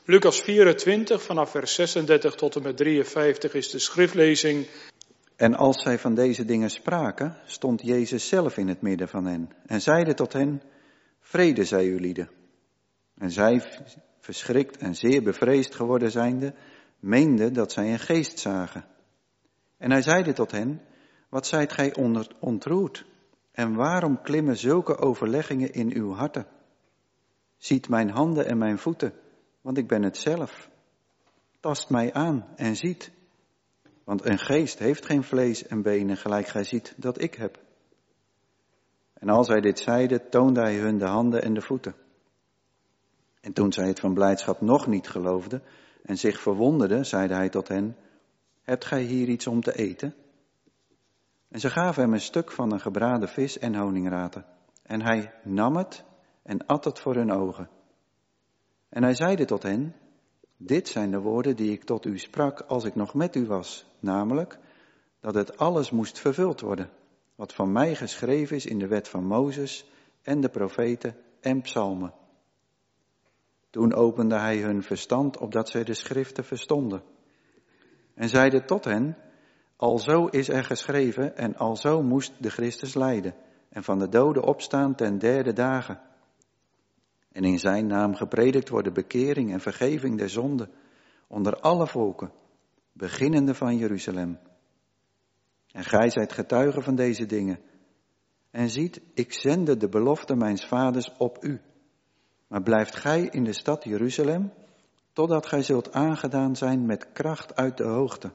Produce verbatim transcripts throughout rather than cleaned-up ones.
Lucas vierentwintig, vanaf vers zesendertig tot en met drieënvijftig is de schriftlezing. En als zij van deze dingen spraken, stond Jezus zelf in het midden van hen en zeide tot hen, vrede zij ulieden. En zij, verschrikt en zeer bevreesd geworden zijnde, meenden dat zij een geest zagen. En hij zeide tot hen, wat zijt gij ontroerd? En waarom klimmen zulke overleggingen in uw harten? Ziet mijn handen en mijn voeten, want ik ben het zelf. Tast mij aan en ziet. Want een geest heeft geen vlees en benen, gelijk gij ziet dat ik heb. En als hij dit zeide, toonde hij hun de handen en de voeten. En toen zij het van blijdschap nog niet geloofden en zich verwonderden, zeide hij tot hen, hebt gij hier iets om te eten? En ze gaven hem een stuk van een gebraden vis en honingraten. En hij nam het en at het voor hun ogen. En hij zeide tot hen, dit zijn de woorden die ik tot u sprak als ik nog met u was, namelijk dat het alles moest vervuld worden, wat van mij geschreven is in de wet van Mozes en de profeten en psalmen. Toen opende hij hun verstand, opdat zij de schriften verstonden. En zeide tot hen, alzo is er geschreven en alzo moest de Christus lijden en van de doden opstaan ten derde dagen. En in zijn naam gepredikt worden bekering en vergeving der zonden onder alle volken, beginnende van Jeruzalem. En gij zijt getuigen van deze dingen. En ziet, ik zende de belofte mijns vaders op u. Maar blijft gij in de stad Jeruzalem, totdat gij zult aangedaan zijn met kracht uit de hoogte.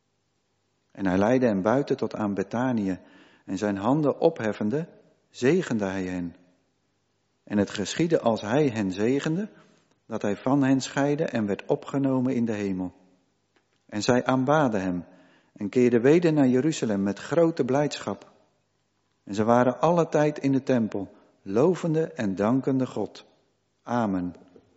En hij leidde hen buiten tot aan Betanië, en zijn handen opheffende, zegende hij hen. En het geschiedde als hij hen zegende, dat hij van hen scheidde en werd opgenomen in de hemel. En zij aanbaden hem en keerden weder naar Jeruzalem met grote blijdschap. En ze waren alle tijd in de tempel, lovende en dankende God. Amen.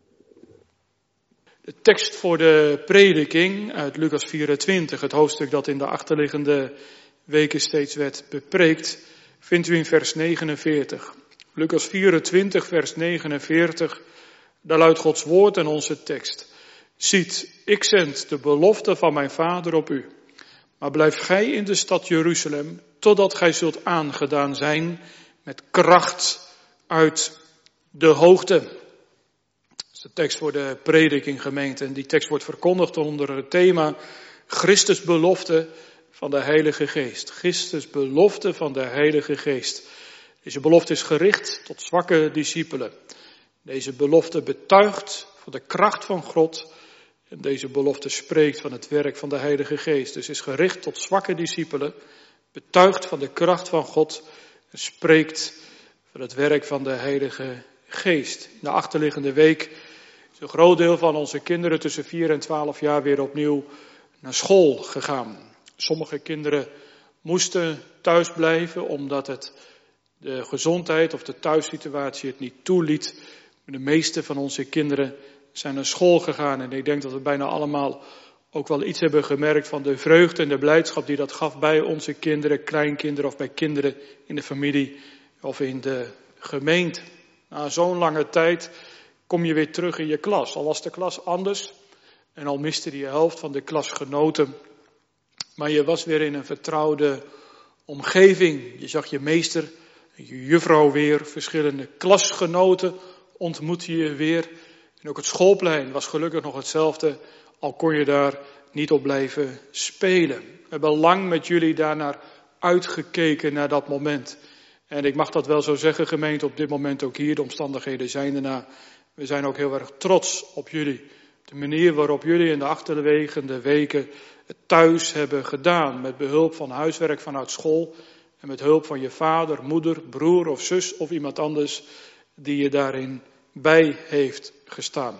De tekst voor de prediking uit Lucas vierentwintig, het hoofdstuk dat in de achterliggende weken steeds werd bepreekt, vindt u in vers negenenveertig. Lucas vierentwintig, vers negenenveertig, daar luidt Gods woord en onze tekst. Ziet, ik zend de belofte van mijn vader op u. Maar blijf gij in de stad Jeruzalem, totdat gij zult aangedaan zijn met kracht uit de hoogte. Dat is de tekst voor de prediking, gemeente. En die tekst wordt verkondigd onder het thema Christus belofte van de Heilige Geest. Christus belofte van de Heilige Geest. Deze belofte is gericht tot zwakke discipelen. Deze belofte betuigt van de kracht van God. En deze belofte spreekt van het werk van de Heilige Geest. Dus is gericht tot zwakke discipelen. Betuigt van de kracht van God. En spreekt van het werk van de Heilige Geest. In de achterliggende week is een groot deel van onze kinderen tussen vier en twaalf jaar weer opnieuw naar school gegaan. Sommige kinderen moesten thuis blijven omdat het de gezondheid of de thuissituatie het niet toeliet. De meeste van onze kinderen zijn naar school gegaan. En ik denk dat we bijna allemaal ook wel iets hebben gemerkt van de vreugde en de blijdschap die dat gaf bij onze kinderen, kleinkinderen of bij kinderen in de familie of in de gemeente. Na zo'n lange tijd kom je weer terug in je klas. Al was de klas anders en al miste je de helft van de klasgenoten. Maar je was weer in een vertrouwde omgeving. Je zag je meester, je juffrouw weer, verschillende klasgenoten ontmoette je weer. En ook het schoolplein was gelukkig nog hetzelfde, al kon je daar niet op blijven spelen. We hebben lang met jullie daarnaar uitgekeken, naar dat moment. En ik mag dat wel zo zeggen, gemeente, op dit moment ook hier, de omstandigheden zijn erna. We zijn ook heel erg trots op jullie. De manier waarop jullie in de achterliggende weken het thuis hebben gedaan. Met behulp van huiswerk vanuit school. En met hulp van je vader, moeder, broer of zus of iemand anders die je daarin bij heeft gestaan.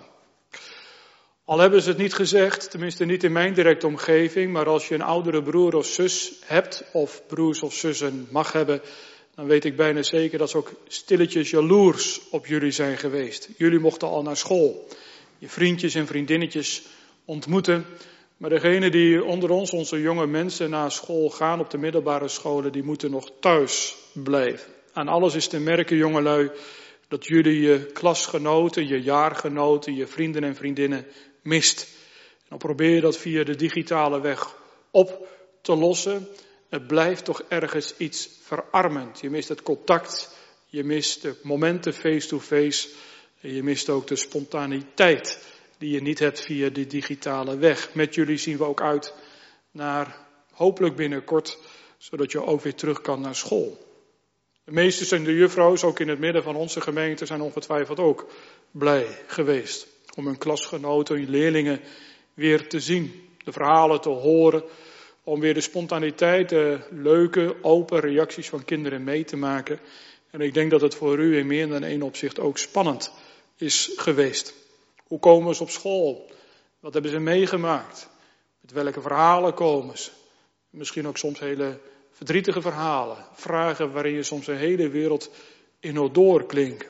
Al hebben ze het niet gezegd, tenminste niet in mijn directe omgeving, maar als je een oudere broer of zus hebt, of broers of zussen mag hebben, dan weet ik bijna zeker dat ze ook stilletjes jaloers op jullie zijn geweest. Jullie mochten al naar school, je vriendjes en vriendinnetjes ontmoeten, maar degene die onder ons, onze jonge mensen, naar school gaan op de middelbare scholen, die moeten nog thuis blijven. Aan alles is te merken, jongelui, Dat jullie je klasgenoten, je jaargenoten, je vrienden en vriendinnen mist. En dan probeer je dat via de digitale weg op te lossen. Het blijft toch ergens iets verarmend. Je mist het contact, je mist de momenten face-to-face. En je mist ook de spontaniteit die je niet hebt via de digitale weg. Met jullie zien we ook uit naar hopelijk binnenkort, zodat je ook weer terug kan naar school. De meesters en de juffrouws, ook in het midden van onze gemeente, zijn ongetwijfeld ook blij geweest om hun klasgenoten, hun leerlingen weer te zien. De verhalen te horen, om weer de spontaniteit, de leuke, open reacties van kinderen mee te maken. En ik denk dat het voor u in meer dan één opzicht ook spannend is geweest. Hoe komen ze op school? Wat hebben ze meegemaakt? Met welke verhalen komen ze? Misschien ook soms hele verdrietige verhalen. Vragen waarin je soms een hele wereld in hoort doorklinken.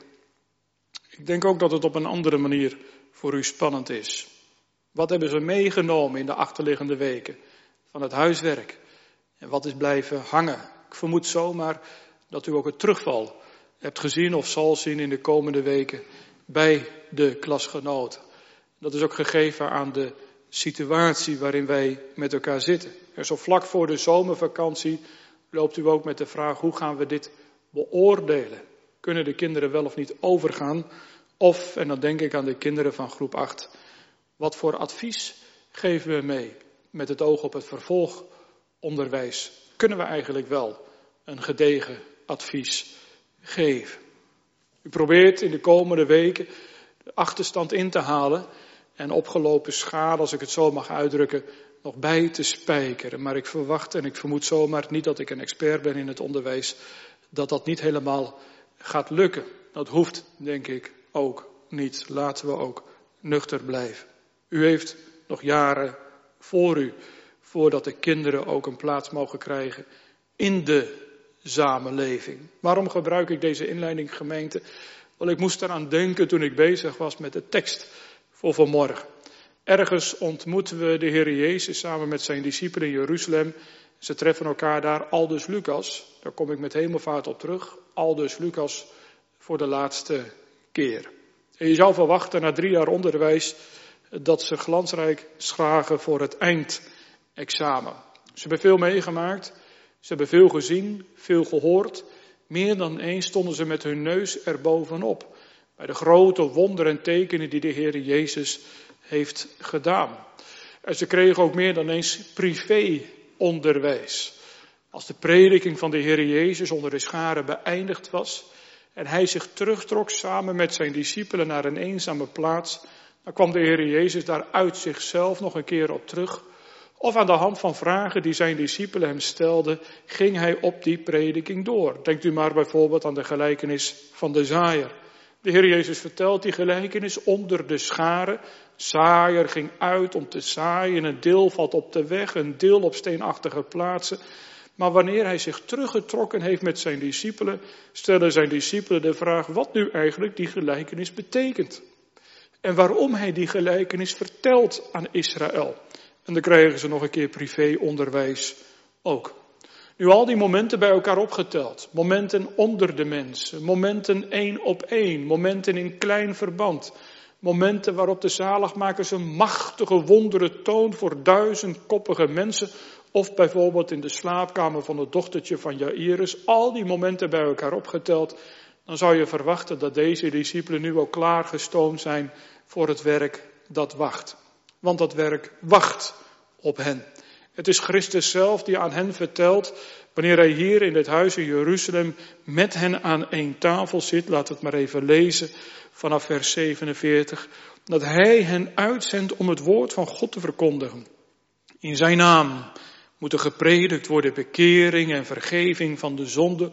Ik denk ook dat het op een andere manier voor u spannend is. Wat hebben ze meegenomen in de achterliggende weken van het huiswerk? En wat is blijven hangen? Ik vermoed zomaar dat u ook het terugval hebt gezien of zal zien in de komende weken bij de klasgenoten. Dat is ook gegeven aan de situatie waarin wij met elkaar zitten. En zo vlak voor de zomervakantie loopt u ook met de vraag: hoe gaan we dit beoordelen? Kunnen de kinderen wel of niet overgaan? Of, en dan denk ik aan de kinderen van groep acht, wat voor advies geven we mee met het oog op het vervolgonderwijs? Kunnen we eigenlijk wel een gedegen advies geven? U probeert in de komende weken de achterstand in te halen en opgelopen schade, als ik het zo mag uitdrukken, nog bij te spijkeren. Maar ik verwacht en ik vermoed zomaar, niet dat ik een expert ben in het onderwijs, dat dat niet helemaal gaat lukken. Dat hoeft, denk ik, ook niet. Laten we ook nuchter blijven. U heeft nog jaren voor u, voordat de kinderen ook een plaats mogen krijgen in de samenleving. Waarom gebruik ik deze inleiding, gemeente? Wel, ik moest eraan denken toen ik bezig was met de tekst voor vanmorgen. Ergens ontmoeten we de Heer Jezus samen met zijn discipelen in Jeruzalem. Ze treffen elkaar daar, aldus Lucas. Daar kom ik met hemelvaart op terug. Aldus Lucas voor de laatste keer. En je zou verwachten na drie jaar onderwijs dat ze glansrijk slagen voor het eindexamen. Ze hebben veel meegemaakt. Ze hebben veel gezien, veel gehoord. Meer dan eens stonden ze met hun neus erbovenop. Bij de grote wonderen en tekenen die de Heer Jezus heeft gedaan. En ze kregen ook meer dan eens privéonderwijs. Als de prediking van de Heer Jezus onder de scharen beëindigd was en hij zich terugtrok samen met zijn discipelen naar een eenzame plaats, dan kwam de Heer Jezus daar uit zichzelf nog een keer op terug. Of aan de hand van vragen die zijn discipelen hem stelden, ging hij op die prediking door. Denkt u maar bijvoorbeeld aan de gelijkenis van de zaaier. De Heer Jezus vertelt die gelijkenis onder de scharen. Zaaier ging uit om te zaaien, een deel valt op de weg, een deel op steenachtige plaatsen. Maar wanneer hij zich teruggetrokken heeft met zijn discipelen, stellen zijn discipelen de vraag wat nu eigenlijk die gelijkenis betekent. En waarom hij die gelijkenis vertelt aan Israël. En dan krijgen ze nog een keer privéonderwijs ook. Nu al die momenten bij elkaar opgeteld. Momenten onder de mensen. Momenten één op één. Momenten in klein verband. Momenten waarop de zaligmaker zijn machtige wonderen toont voor duizendkoppige mensen. Of bijvoorbeeld in de slaapkamer van het dochtertje van Jairus. Al die momenten bij elkaar opgeteld. Dan zou je verwachten dat deze discipelen nu al klaargestoomd zijn voor het werk dat wacht. Want dat werk wacht op hen. Het is Christus zelf die aan hen vertelt, wanneer hij hier in het huis in Jeruzalem met hen aan één tafel zit, laat het maar even lezen vanaf vers zevenenveertig, dat hij hen uitzendt om het woord van God te verkondigen. In zijn naam moet er gepredikt worden bekering en vergeving van de zonde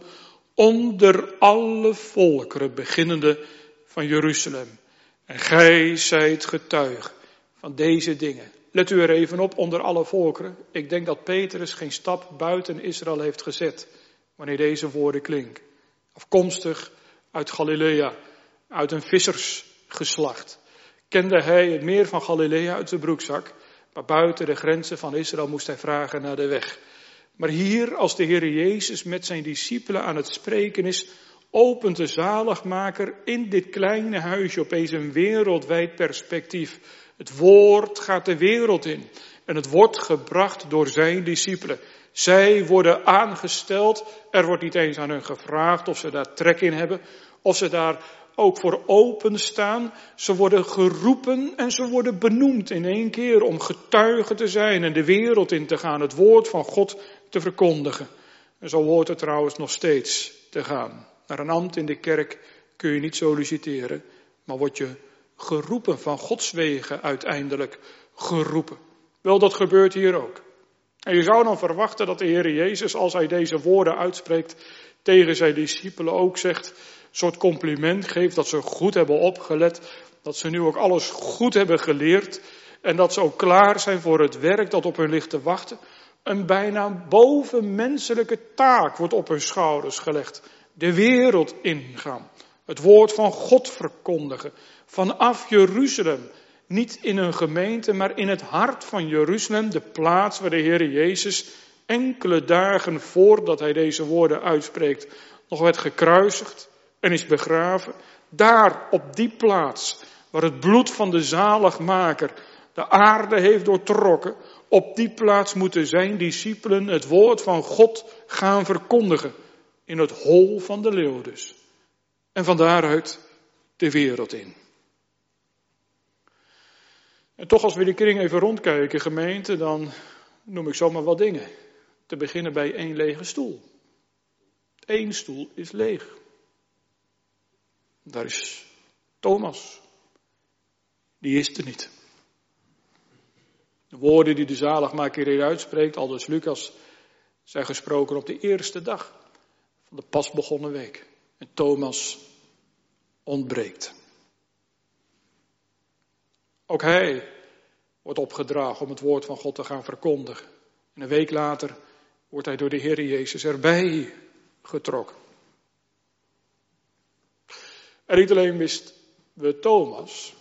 onder alle volkeren, beginnende van Jeruzalem. En gij zijt getuige van deze dingen. Let u er even op, onder alle volkeren. Ik denk dat Petrus geen stap buiten Israël heeft gezet, wanneer deze woorden klinken. Afkomstig uit Galilea, uit een vissersgeslacht. Kende hij het meer van Galilea uit de broekzak, maar buiten de grenzen van Israël moest hij vragen naar de weg. Maar hier, als de Heer Jezus met zijn discipelen aan het spreken is, opent de zaligmaker in dit kleine huisje opeens een wereldwijd perspectief. Het woord gaat de wereld in en het wordt gebracht door zijn discipelen. Zij worden aangesteld, er wordt niet eens aan hun gevraagd of ze daar trek in hebben, of ze daar ook voor openstaan. Ze worden geroepen en ze worden benoemd in één keer om getuigen te zijn en de wereld in te gaan, het woord van God te verkondigen. En zo hoort het trouwens nog steeds te gaan. Naar een ambt in de kerk kun je niet solliciteren, maar word je geroepen, van Gods wegen uiteindelijk geroepen. Wel, dat gebeurt hier ook. En je zou dan verwachten dat de Heer Jezus, als hij deze woorden uitspreekt, tegen zijn discipelen ook zegt, een soort compliment geeft, dat ze goed hebben opgelet, dat ze nu ook alles goed hebben geleerd en dat ze ook klaar zijn voor het werk dat op hun ligt te wachten. Een bijna bovenmenselijke taak wordt op hun schouders gelegd. De wereld ingaan. Het woord van God verkondigen. Vanaf Jeruzalem. Niet in een gemeente, maar in het hart van Jeruzalem. De plaats waar de Heer Jezus enkele dagen voordat hij deze woorden uitspreekt nog werd gekruisigd en is begraven. Daar op die plaats waar het bloed van de zaligmaker de aarde heeft doortrokken. Op die plaats moeten zijn discipelen het woord van God gaan verkondigen. In het hol van de leeuw dus. En van daaruit de wereld in. En toch als we die kring even rondkijken, gemeente, dan noem ik zomaar wat dingen. Te beginnen bij één lege stoel. Eén stoel is leeg. Daar is Thomas. Die is er niet. De woorden die de zaligmaker hier uitspreekt, aldus Lucas, zijn gesproken op de eerste dag van de pas begonnen week. En Thomas ontbreekt. Ook hij wordt opgedragen om het woord van God te gaan verkondigen. En een week later wordt hij door de Heer Jezus erbij getrokken. En niet alleen misten we Thomas.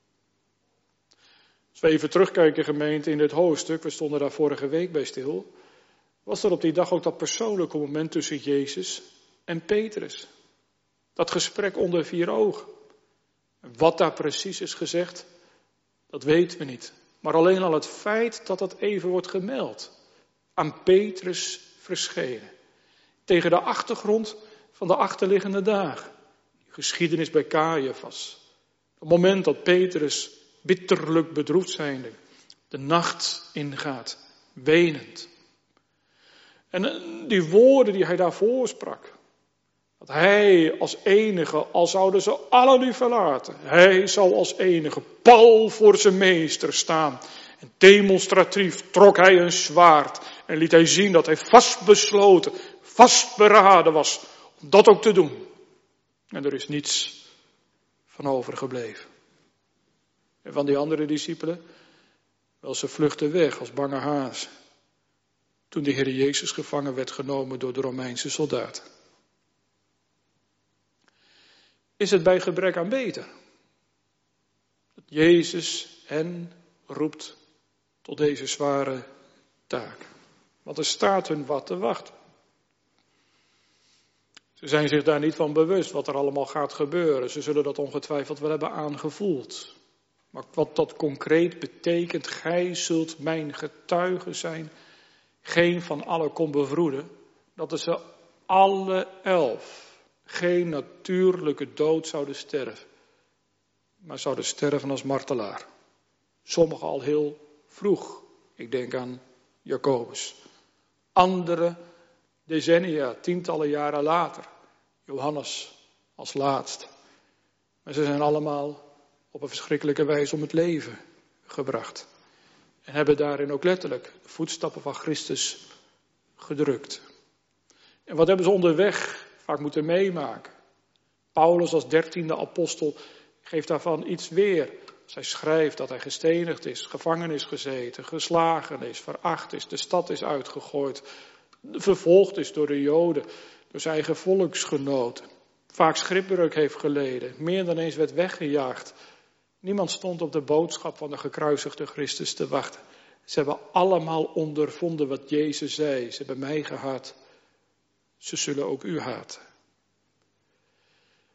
Als we even terugkijken, gemeente, in dit hoofdstuk, we stonden daar vorige week bij stil, was er op die dag ook dat persoonlijke moment tussen Jezus en Petrus. Dat gesprek onder vier ogen. Wat daar precies is gezegd, dat weten we niet. Maar alleen al het feit dat dat even wordt gemeld. Aan Petrus verschenen. Tegen de achtergrond van de achterliggende dagen. Die geschiedenis bij Caiaphas. Het moment dat Petrus bitterlijk bedroefd zijnde de nacht ingaat. Wenend. En die woorden die hij daarvoor sprak. Dat hij als enige, al zouden ze allen u verlaten, hij zal als enige pal voor zijn meester staan. En demonstratief trok hij een zwaard en liet hij zien dat hij vastbesloten, vastberaden was om dat ook te doen. En er is niets van overgebleven. En van die andere discipelen, wel, ze vluchtten weg als bange hazen. Toen de Heer Jezus gevangen werd genomen door de Romeinse soldaten. Is het bij gebrek aan beter? Dat Jezus hen roept tot deze zware taak. Want er staat hun wat te wachten. Ze zijn zich daar niet van bewust wat er allemaal gaat gebeuren. Ze zullen dat ongetwijfeld wel hebben aangevoeld. Maar wat dat concreet betekent, gij zult mijn getuige zijn. Geen van allen kon bevroeden. Dat is ze alle elf geen natuurlijke dood zouden sterven. Maar zouden sterven als martelaar. Sommigen al heel vroeg. Ik denk aan Jacobus. Anderen decennia, tientallen jaren later. Johannes als laatst. Maar ze zijn allemaal op een verschrikkelijke wijze om het leven gebracht. En hebben daarin ook letterlijk de voetstappen van Christus gedrukt. En wat hebben ze onderweg vaak moeten meemaken? Paulus als dertiende apostel geeft daarvan iets weer. Zij schrijft dat hij gestenigd is, gevangen is gezeten, geslagen is, veracht is, de stad is uitgegooid, vervolgd is door de Joden, door zijn eigen volksgenoten. Vaak schipbreuk heeft geleden, meer dan eens werd weggejaagd. Niemand stond op de boodschap van de gekruisigde Christus te wachten. Ze hebben allemaal ondervonden wat Jezus zei. Ze hebben mij gehaat. Ze zullen ook u haten.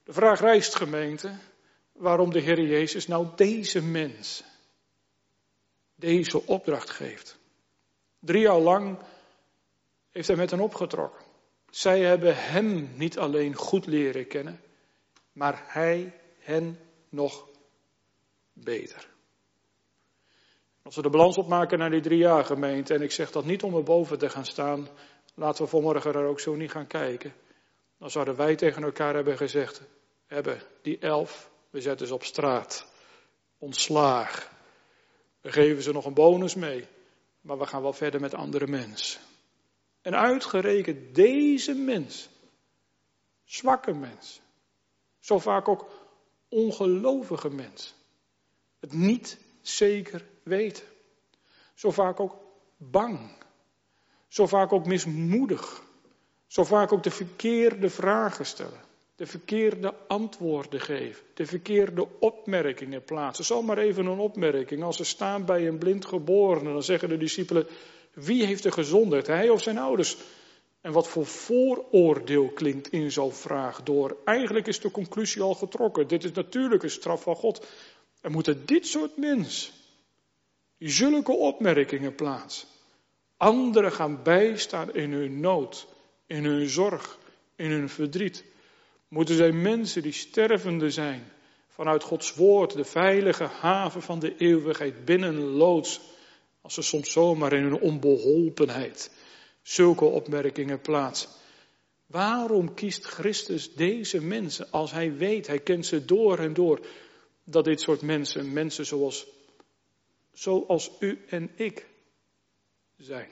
De vraag rijst, gemeente, waarom de Heer Jezus nou deze mens deze opdracht geeft. Drie jaar lang heeft hij met hen opgetrokken. Zij hebben hem niet alleen goed leren kennen, maar hij hen nog beter. Als we de balans opmaken naar die drie jaar, gemeente, en ik zeg dat niet om er boven te gaan staan, laten we vanmorgen er ook zo niet gaan kijken. Dan zouden wij tegen elkaar hebben gezegd, hebben die elf, we zetten ze op straat, ontslaag. We geven ze nog een bonus mee, maar we gaan wel verder met andere mensen. En uitgerekend deze mens, zwakke mens, zo vaak ook ongelovige mens, het niet zeker weten, zo vaak ook bang, zo vaak ook mismoedig, zo vaak ook de verkeerde vragen stellen, de verkeerde antwoorden geven, de verkeerde opmerkingen plaatsen. Zal maar even een opmerking, als ze staan bij een blind geborene, dan zeggen de discipelen, wie heeft er gezonderd, hij of zijn ouders? En wat voor vooroordeel klinkt in zo'n vraag door. Eigenlijk is de conclusie al getrokken. Dit is natuurlijk een straf van God. Er moeten dit soort mensen, die zulke opmerkingen plaatsen, anderen gaan bijstaan in hun nood, in hun zorg, in hun verdriet. Moeten zij mensen die stervende zijn, vanuit Gods woord, de veilige haven van de eeuwigheid binnenloodsen, als ze soms zomaar in hun onbeholpenheid zulke opmerkingen plaatsen. Waarom kiest Christus deze mensen als hij weet, hij kent ze door en door, dat dit soort mensen, mensen zoals, zoals u en ik zijn?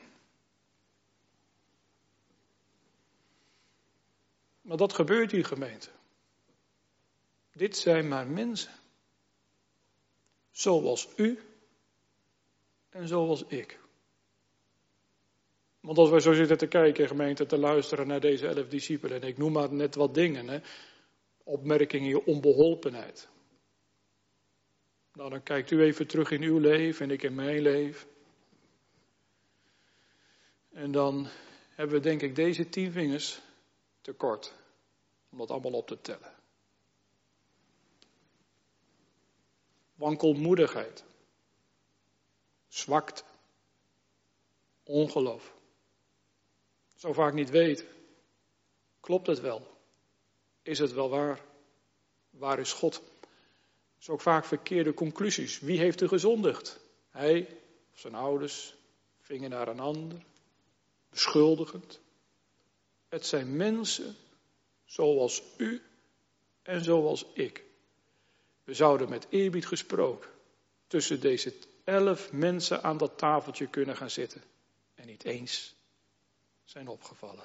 Maar dat gebeurt hier, gemeente. Dit zijn maar mensen. Zoals u en zoals ik. Want als wij zo zitten te kijken, gemeente, te luisteren naar deze elf discipelen, en ik noem maar net wat dingen, hè, opmerkingen in onbeholpenheid. Nou, dan kijkt u even terug in uw leven en ik in mijn leven. En dan hebben we denk ik deze tien vingers tekort om dat allemaal op te tellen. Wankelmoedigheid, zwakte, ongeloof. Zo vaak niet weten. Klopt het wel? Is het wel waar? Waar is God? Zo ook vaak verkeerde conclusies. Wie heeft er gezondigd? Hij of zijn ouders? Vingen naar een ander? Beschuldigend? Het zijn mensen zoals u en zoals ik. We zouden met eerbied gesproken tussen deze elf mensen aan dat tafeltje kunnen gaan zitten. En niet eens zijn opgevallen.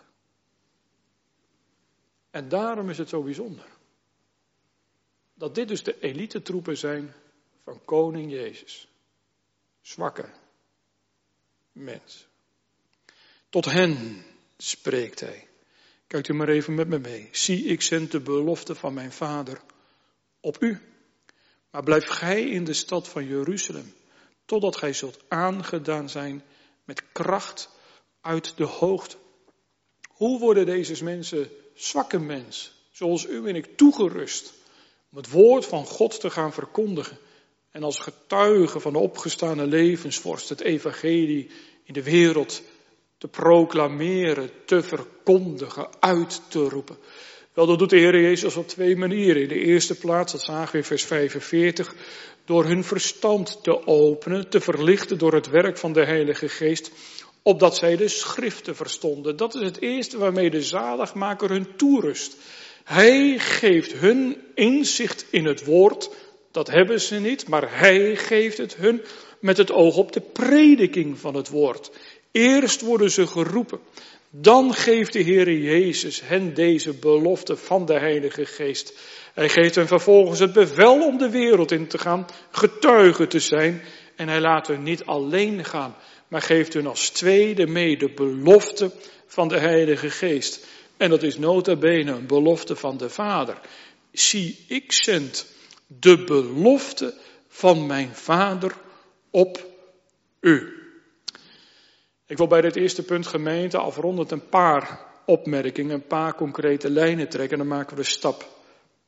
En daarom is het zo bijzonder. Dat dit dus de elitetroepen zijn van koning Jezus. Zwakke mensen. Tot hen spreekt hij. Kijkt u maar even met me mee. Zie, ik zend de belofte van mijn vader op u. Maar blijf gij in de stad van Jeruzalem, totdat gij zult aangedaan zijn met kracht uit de hoogte. Hoe worden deze mensen, zwakke mensen, zoals u en ik, toegerust om het woord van God te gaan verkondigen en als getuige van de opgestane levensvorst het evangelie in de wereld te proclameren, te verkondigen, uit te roepen? Wel, dat doet de Heer Jezus op twee manieren. In de eerste plaats, dat zagen we in vers vijfenveertig, door hun verstand te openen, te verlichten door het werk van de Heilige Geest, opdat zij de schriften verstonden. Dat is het eerste waarmee de zaligmaker hun toerust. Hij geeft hun inzicht in het woord, dat hebben ze niet, maar hij geeft het hun met het oog op de prediking van het woord. Eerst worden ze geroepen. Dan geeft de Heer Jezus hen deze belofte van de Heilige Geest. Hij geeft hen vervolgens het bevel om de wereld in te gaan, getuige te zijn. En hij laat hen niet alleen gaan, maar geeft hun als tweede mee de belofte van de Heilige Geest. En dat is nota bene een belofte van de Vader. Zie, ik zend de belofte van mijn Vader op u. Ik wil bij dit eerste punt, gemeente, afrondend een paar opmerkingen, een paar concrete lijnen trekken. En dan maken we de stap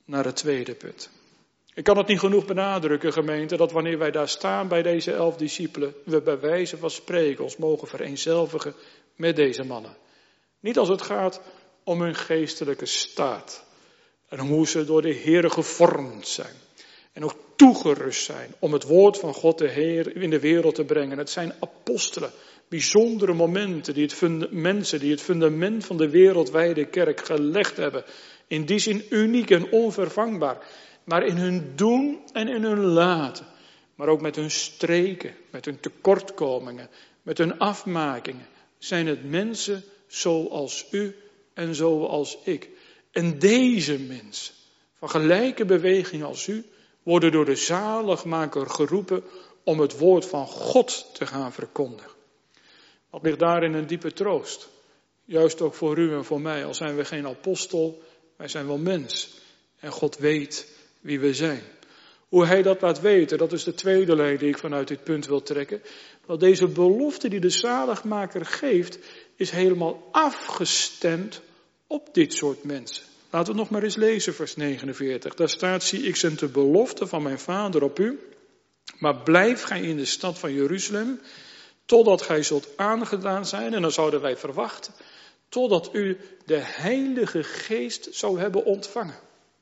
naar het tweede punt. Ik kan het niet genoeg benadrukken, gemeente, dat wanneer wij daar staan bij deze elf discipelen, we bij wijze van spreken ons mogen vereenzelvigen met deze mannen. Niet als het gaat om hun geestelijke staat en hoe ze door de Heer gevormd zijn. En ook toegerust zijn om het woord van God de Heer in de wereld te brengen. Het zijn apostelen, bijzondere momenten, die het funda- mensen die het fundament van de wereldwijde kerk gelegd hebben. In die zin uniek en onvervangbaar. Maar in hun doen en in hun laten. Maar ook met hun streken, met hun tekortkomingen, met hun afmakingen. Zijn het mensen zoals u en zoals ik. En deze mensen, van gelijke beweging als u, worden door de zaligmaker geroepen om het woord van God te gaan verkondigen. Wat ligt daarin een diepe troost? Juist ook voor u en voor mij, al zijn we geen apostel, wij zijn wel mens. En God weet wie we zijn. Hoe hij dat laat weten, dat is de tweede lijn die ik vanuit dit punt wil trekken. Want deze belofte die de zaligmaker geeft, is helemaal afgestemd op dit soort mensen. Laten we nog maar eens lezen, vers negenenveertig. Daar staat, zie ik zend de belofte van mijn vader op u, maar blijf gij in de stad van Jeruzalem, totdat gij zult aangedaan zijn, en dan zouden wij verwachten, totdat u de Heilige Geest zou hebben ontvangen.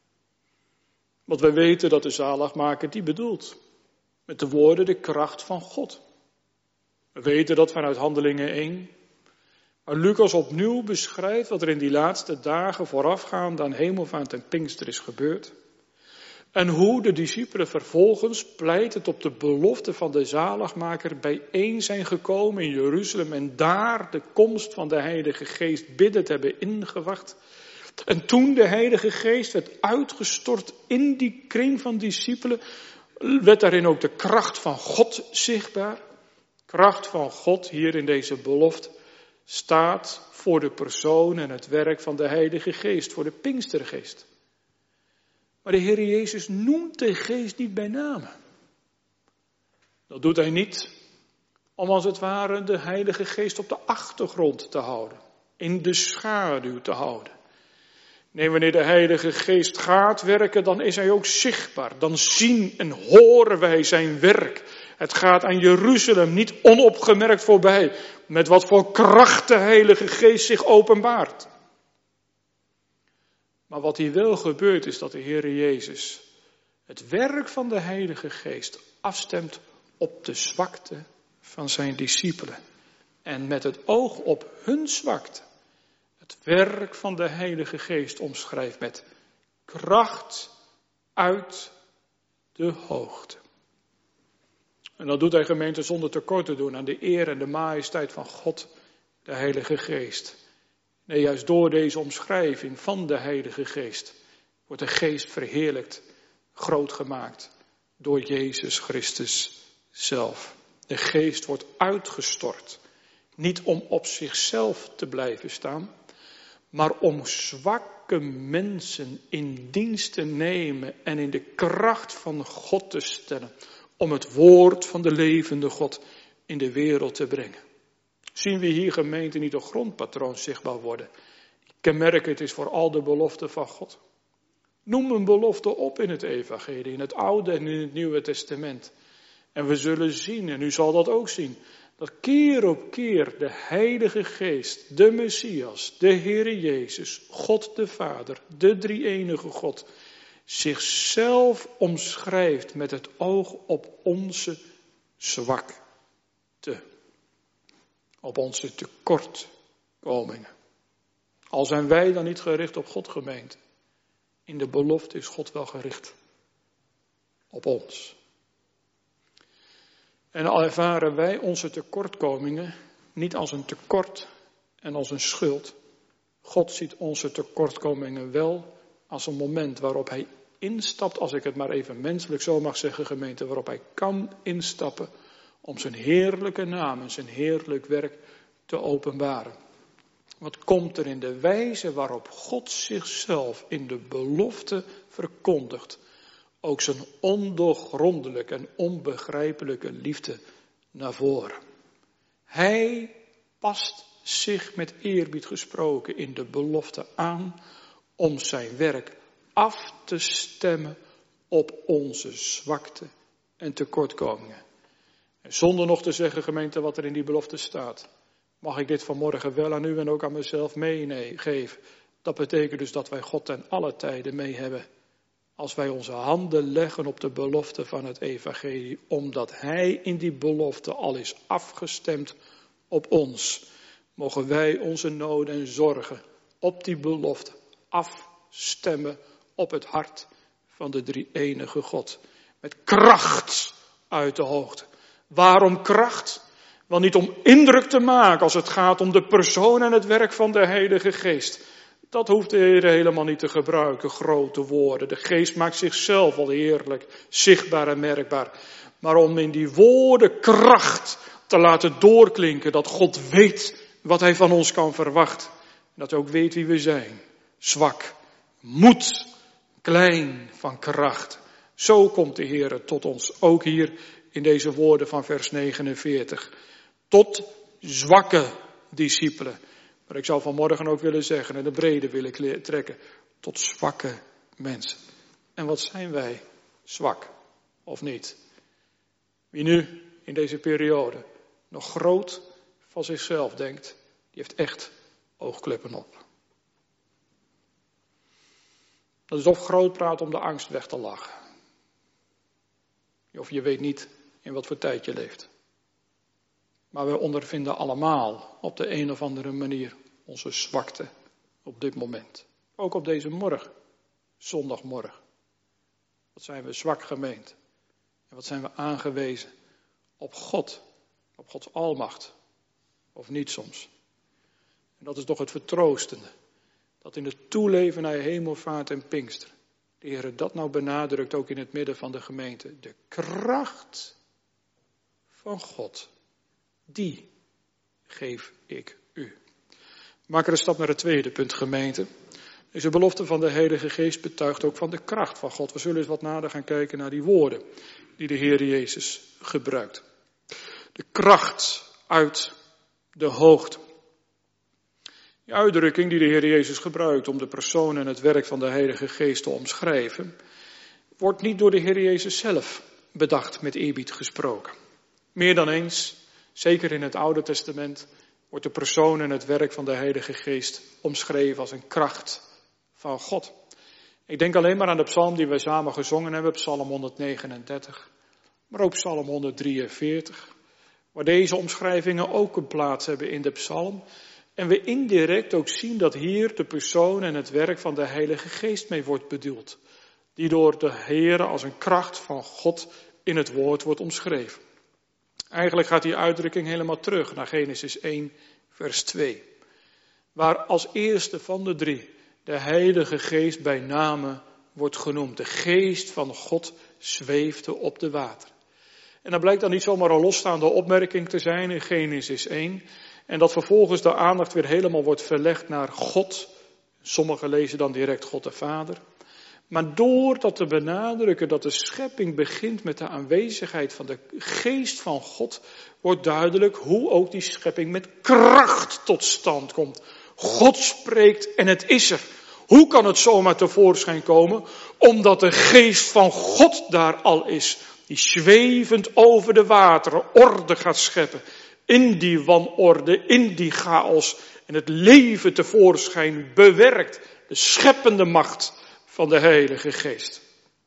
Want wij weten dat de zaligmaker die bedoelt, met de woorden de kracht van God. We weten dat vanuit Handelingen één. Maar Lucas opnieuw beschrijft wat er in die laatste dagen voorafgaand aan Hemelvaart en Pinkster is gebeurd. En hoe de discipelen vervolgens, pleitend op de belofte van de zaligmaker, bijeen zijn gekomen in Jeruzalem en daar de komst van de Heilige Geest biddend hebben ingewacht. En toen de Heilige Geest werd uitgestort in die kring van discipelen, werd daarin ook de kracht van God zichtbaar. Kracht van God hier in deze belofte staat voor de persoon en het werk van de Heilige Geest, voor de Pinkstergeest. Maar de Heer Jezus noemt de Geest niet bij name. Dat doet hij niet om als het ware de Heilige Geest op de achtergrond te houden, in de schaduw te houden. Nee, wanneer de Heilige Geest gaat werken, dan is hij ook zichtbaar. Dan zien en horen wij zijn werk. Het gaat aan Jeruzalem niet onopgemerkt voorbij, met wat voor kracht de Heilige Geest zich openbaart. Maar wat hier wel gebeurt is dat de Heer Jezus het werk van de Heilige Geest afstemt op de zwakte van zijn discipelen. En met het oog op hun zwakte het werk van de Heilige Geest omschrijft met kracht uit de hoogte. En dat doet hij, gemeente, zonder tekort te doen aan de eer en de majesteit van God, de Heilige Geest. Nee, juist door deze omschrijving van de Heilige Geest wordt de Geest verheerlijkt, groot gemaakt door Jezus Christus zelf. De Geest wordt uitgestort, niet om op zichzelf te blijven staan, maar om zwakke mensen in dienst te nemen en in de kracht van God te stellen. Om het woord van de levende God in de wereld te brengen. Zien we hier, gemeente, niet een grondpatroon zichtbaar worden. Kenmerkend is voor al de beloften van God. Noem een belofte op in het evangelie, in het Oude en in het Nieuwe Testament. En we zullen zien, en u zal dat ook zien, dat keer op keer de Heilige Geest, de Messias, de Heere Jezus, God de Vader, de drie-enige God, zichzelf omschrijft met het oog op onze zwakte. Op onze tekortkomingen. Al zijn wij dan niet gericht op God, gemeente. In de belofte is God wel gericht op ons. En al ervaren wij onze tekortkomingen niet als een tekort en als een schuld. God ziet onze tekortkomingen wel als een moment waarop hij instapt, als ik het maar even menselijk zo mag zeggen, gemeente, waarop hij kan instappen om zijn heerlijke naam en zijn heerlijk werk te openbaren. Wat komt er in de wijze waarop God zichzelf in de belofte verkondigt, ook zijn ondoorgrondelijke en onbegrijpelijke liefde naar voren. Hij past zich met eerbied gesproken in de belofte aan om zijn werk af te stemmen op onze zwakte en tekortkomingen. En zonder nog te zeggen, gemeente, wat er in die belofte staat. Mag ik dit vanmorgen wel aan u en ook aan mezelf meegeven. Dat betekent dus dat wij God ten alle tijden mee hebben. Als wij onze handen leggen op de belofte van het evangelie. Omdat hij in die belofte al is afgestemd op ons. Mogen wij onze noden en zorgen op die belofte afstemmen op het hart van de drie-enige God. Met kracht uit de hoogte. Waarom kracht? Wel niet om indruk te maken als het gaat om de persoon en het werk van de Heilige Geest. Dat hoeft de Heer helemaal niet te gebruiken, grote woorden. De Geest maakt zichzelf al heerlijk, zichtbaar en merkbaar. Maar om in die woorden kracht te laten doorklinken dat God weet wat hij van ons kan verwachten. En dat hij ook weet wie we zijn. Zwak, moed, klein van kracht. Zo komt de Heer tot ons, ook hier in deze woorden van vers negenenveertig. Tot zwakke discipelen. Maar ik zou vanmorgen ook willen zeggen, en de brede wil ik trekken, tot zwakke mensen. En wat zijn wij? Zwak, of niet? Wie nu in deze periode nog groot van zichzelf denkt, die heeft echt oogkleppen op. Dat is of groot praat om de angst weg te lachen. Of je weet niet in wat voor tijd je leeft. Maar we ondervinden allemaal op de een of andere manier onze zwakte op dit moment. Ook op deze morgen, zondagmorgen. Wat zijn we zwak gemeend. En wat zijn we aangewezen op God, op Gods almacht. Of niet soms. En dat is toch het vertroostende. Dat in het toeleven naar hemelvaart en Pinkster. De Heer dat nou benadrukt ook in het midden van de gemeente. De kracht van God. Die geef ik u. Maak er een stap naar het tweede punt, gemeente. Deze belofte van de Heilige Geest betuigt ook van de kracht van God. We zullen eens wat nader gaan kijken naar die woorden die de Heer Jezus gebruikt. De kracht uit de hoogte. Die uitdrukking die de Heer Jezus gebruikt om de persoon en het werk van de Heilige Geest te omschrijven, wordt niet door de Heer Jezus zelf bedacht met eerbied gesproken. Meer dan eens, zeker in het Oude Testament, wordt de persoon en het werk van de Heilige Geest omschreven als een kracht van God. Ik denk alleen maar aan de psalm die wij samen gezongen hebben, psalm honderdnegenendertig, maar ook psalm honderddrieënveertig, waar deze omschrijvingen ook een plaats hebben in de psalm. En we indirect ook zien dat hier de persoon en het werk van de Heilige Geest mee wordt bedoeld. Die door de Heere als een kracht van God in het woord wordt omschreven. Eigenlijk gaat die uitdrukking helemaal terug naar Genesis één, vers twee. Waar als eerste van de drie de Heilige Geest bij name wordt genoemd. De Geest van God zweefde op de water. En dat blijkt dan niet zomaar een losstaande opmerking te zijn in Genesis één. En dat vervolgens de aandacht weer helemaal wordt verlegd naar God. Sommigen lezen dan direct God de Vader. Maar door dat te benadrukken dat de schepping begint met de aanwezigheid van de Geest van God, wordt duidelijk hoe ook die schepping met kracht tot stand komt. God spreekt en het is er. Hoe kan het zomaar tevoorschijn komen? Omdat de Geest van God daar al is. Die zwevend over de wateren orde gaat scheppen. In die wanorde, in die chaos. En het leven tevoorschijn bewerkt. De scheppende macht van de Heilige Geest.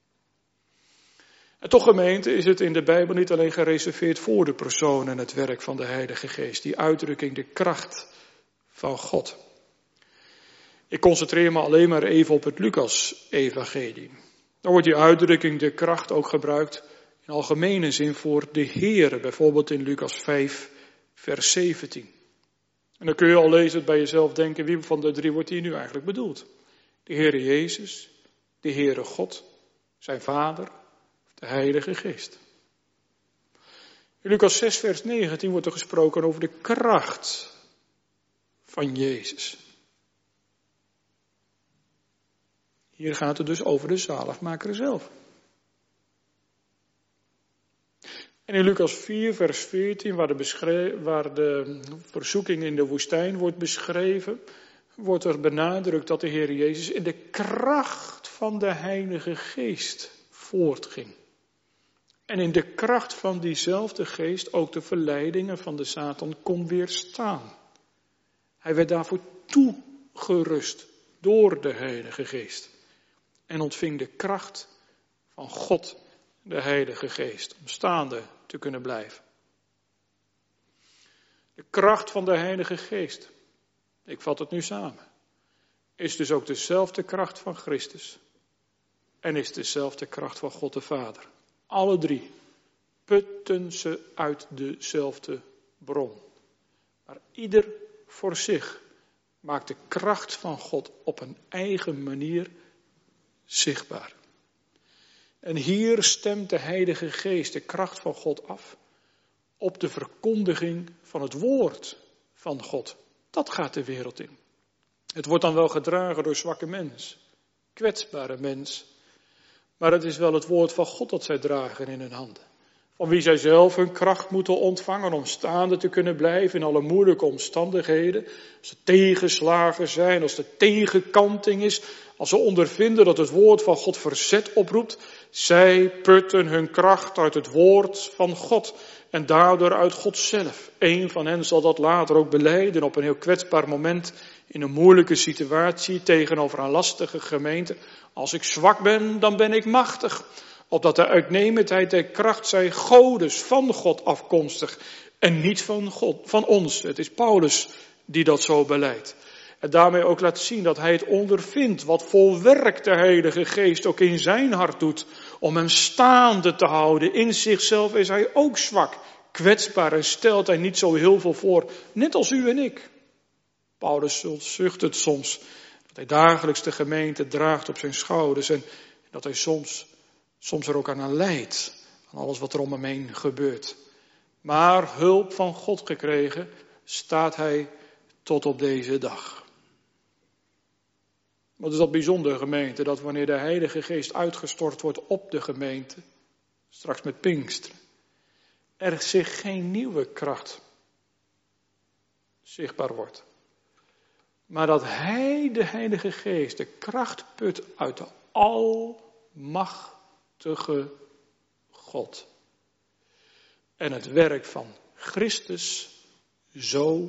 En toch, gemeente, is het in de Bijbel niet alleen gereserveerd voor de persoon en het werk van de Heilige Geest. Die uitdrukking, de kracht van God. Ik concentreer me alleen maar even op het Lucas-evangelie. Dan wordt die uitdrukking, de kracht, ook gebruikt in algemene zin voor de Heere. Bijvoorbeeld in Lucas vijf, vers zeventien. En dan kun je al lezen bij jezelf denken, wie van de drie wordt hier nu eigenlijk bedoeld? De Heere Jezus, de Heere God, zijn Vader, of de Heilige Geest. In Lucas zes, vers negentien wordt er gesproken over de kracht van Jezus. Hier gaat het dus over de zaligmaker zelf. En in Lucas vier, vers veertien, waar de, beschre- waar de verzoeking in de woestijn wordt beschreven, wordt er benadrukt dat de Heer Jezus in de kracht van de Heilige Geest voortging. En in de kracht van diezelfde geest ook de verleidingen van de Satan kon weerstaan. Hij werd daarvoor toegerust door de Heilige Geest. En ontving de kracht van God, de Heilige Geest, om staande te kunnen blijven. De kracht van de Heilige Geest, ik vat het nu samen, is dus ook dezelfde kracht van Christus. En is dezelfde kracht van God de Vader. Alle drie putten ze uit dezelfde bron. Maar ieder voor zich maakt de kracht van God op een eigen manier zichtbaar. En hier stemt de Heilige Geest de kracht van God af op de verkondiging van het woord van God. Dat gaat de wereld in. Het wordt dan wel gedragen door zwakke mens, kwetsbare mens. Maar het is wel het woord van God dat zij dragen in hun handen. Van wie zij zelf hun kracht moeten ontvangen om staande te kunnen blijven in alle moeilijke omstandigheden. Als er tegenslagen zijn, als er tegenkanting is, als ze ondervinden dat het woord van God verzet oproept. Zij putten hun kracht uit het woord van God en daardoor uit God zelf. Eén van hen zal dat later ook belijden op een heel kwetsbaar moment in een moeilijke situatie tegenover een lastige gemeente. Als ik zwak ben, dan ben ik machtig. Opdat de uitnemendheid der kracht zij Godes, van God afkomstig en niet van God, van ons. Het is Paulus die dat zo beleidt. En daarmee ook laat zien dat hij het ondervindt wat vol werk de Heilige Geest ook in zijn hart doet. Om hem staande te houden. In zichzelf is hij ook zwak, kwetsbaar en stelt hij niet zo heel veel voor. Net als u en ik. Paulus zucht het soms. Dat hij dagelijks de gemeente draagt op zijn schouders. En dat hij soms, soms er ook aan lijdt. Aan alles wat er om hem heen gebeurt. Maar hulp van God gekregen staat hij tot op deze dag. Wat is dat bijzondere, gemeente, dat wanneer de Heilige Geest uitgestort wordt op de gemeente, straks met Pinksteren, er zich geen nieuwe kracht zichtbaar wordt. Maar dat Hij, de Heilige Geest, de kracht put uit de almachtige God. En het werk van Christus zo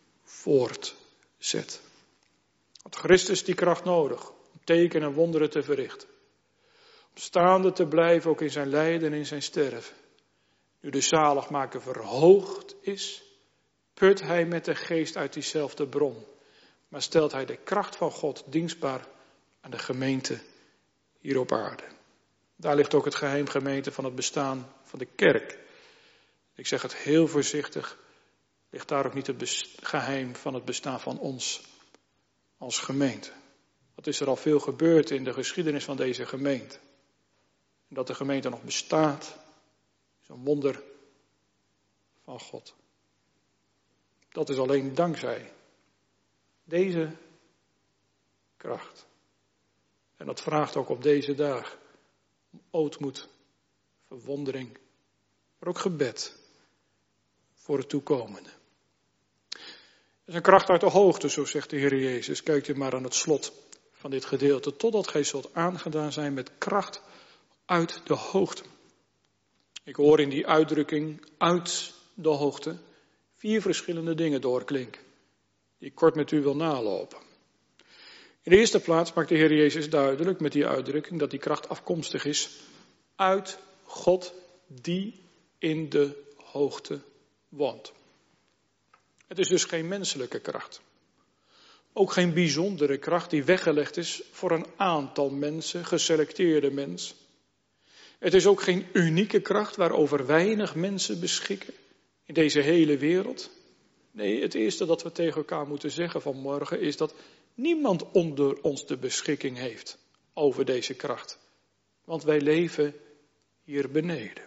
voortzet. Had Christus die kracht nodig om tekenen en wonderen te verrichten. Om staande te blijven ook in zijn lijden en in zijn sterven. Nu de zaligmaker verhoogd is, put hij met de geest uit diezelfde bron. Maar stelt hij de kracht van God dienstbaar aan de gemeente hier op aarde. Daar ligt ook het geheim, gemeente, van het bestaan van de kerk. Ik zeg het heel voorzichtig, ligt daar ook niet het bes- geheim van het bestaan van ons als gemeente. Wat is er al veel gebeurd in de geschiedenis van deze gemeente. En dat de gemeente nog bestaat, is een wonder van God. Dat is alleen dankzij deze kracht. En dat vraagt ook op deze dag om ootmoed, verwondering, maar ook gebed voor het toekomende. Het is een kracht uit de hoogte, zo zegt de Heer Jezus. Kijkt u maar aan het slot van dit gedeelte. Totdat gij zult aangedaan zijn met kracht uit de hoogte. Ik hoor in die uitdrukking uit de hoogte vier verschillende dingen doorklinken. Die ik kort met u wil nalopen. In de eerste plaats maakt de Heer Jezus duidelijk met die uitdrukking dat die kracht afkomstig is uit God die in de hoogte woont. Het is dus geen menselijke kracht. Ook geen bijzondere kracht die weggelegd is voor een aantal mensen, geselecteerde mensen. Het is ook geen unieke kracht waarover weinig mensen beschikken in deze hele wereld. Nee, het eerste dat we tegen elkaar moeten zeggen vanmorgen is dat niemand onder ons de beschikking heeft over deze kracht. Want wij leven hier beneden.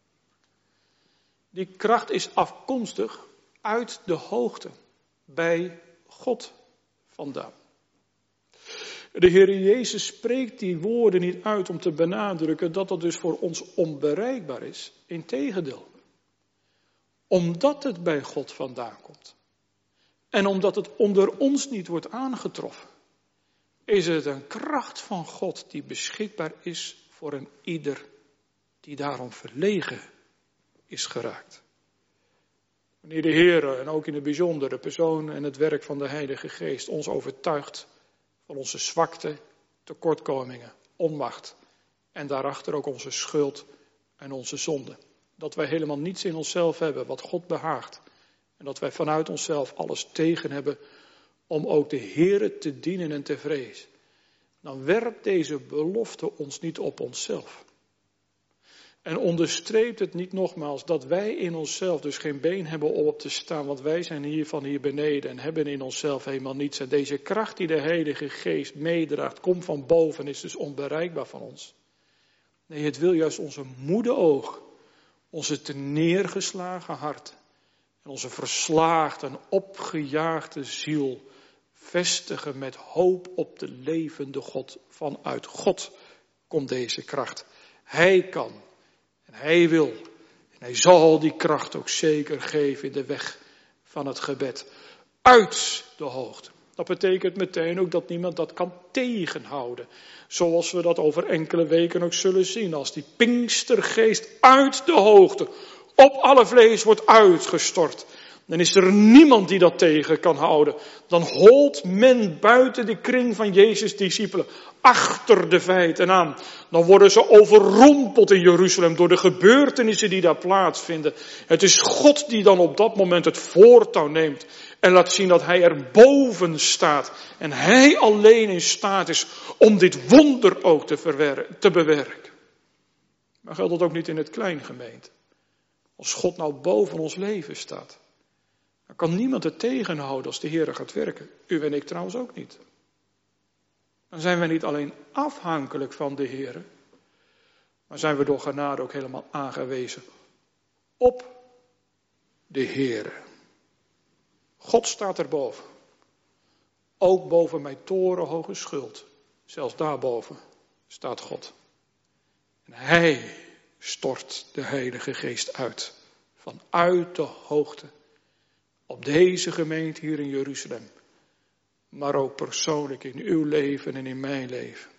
Die kracht is afkomstig uit de hoogte, bij God vandaan. De Heer Jezus spreekt die woorden niet uit om te benadrukken dat dat dus voor ons onbereikbaar is. Integendeel. Omdat het bij God vandaan komt. En omdat het onder ons niet wordt aangetroffen. is het een kracht van God die beschikbaar is voor een ieder die daarom verlegen is geraakt. Wanneer de Heer, en ook in het bijzonder de persoon en het werk van de Heilige Geest, ons overtuigt van onze zwakte, tekortkomingen, onmacht en daarachter ook onze schuld en onze zonde. Dat wij helemaal niets in onszelf hebben wat God behaagt en dat wij vanuit onszelf alles tegen hebben om ook de Heere te dienen en te vrezen. Dan werpt deze belofte ons niet op onszelf. En onderstreept het niet nogmaals dat wij in onszelf dus geen been hebben om op te staan, want wij zijn hier van hier beneden en hebben in onszelf helemaal niets. En deze kracht die de Heilige Geest meedraagt, komt van boven en is dus onbereikbaar van ons. Nee, het wil juist onze moede oog, onze teneergeslagen hart en onze verslaagde en opgejaagde ziel vestigen met hoop op de levende God. Vanuit God komt deze kracht. Hij kan en hij wil en hij zal die kracht ook zeker geven in de weg van het gebed. Uit de hoogte. Dat betekent meteen ook dat niemand dat kan tegenhouden. Zoals we dat over enkele weken ook zullen zien. Als die Pinkstergeest uit de hoogte op alle vlees wordt uitgestort. Dan is er niemand die dat tegen kan houden. Dan holt men buiten de kring van Jezus' discipelen achter de feiten aan. Dan worden ze overrompeld in Jeruzalem door de gebeurtenissen die daar plaatsvinden. Het is God die dan op dat moment het voortouw neemt en laat zien dat hij er boven staat. En hij alleen in staat is om dit wonder ook te, verwer- te bewerken. Maar geldt dat ook niet in het klein, gemeente? Als God nou boven ons leven staat, dan kan niemand het tegenhouden als de Heer gaat werken. U en ik trouwens ook niet. Dan zijn we niet alleen afhankelijk van de Heer, maar zijn we door genade ook helemaal aangewezen op de Heer. God staat erboven. Ook boven mijn torenhoge schuld. Zelfs daarboven staat God. En hij stort de Heilige Geest uit. Vanuit de hoogte. Op deze gemeente hier in Jeruzalem. Maar ook persoonlijk in uw leven en in mijn leven.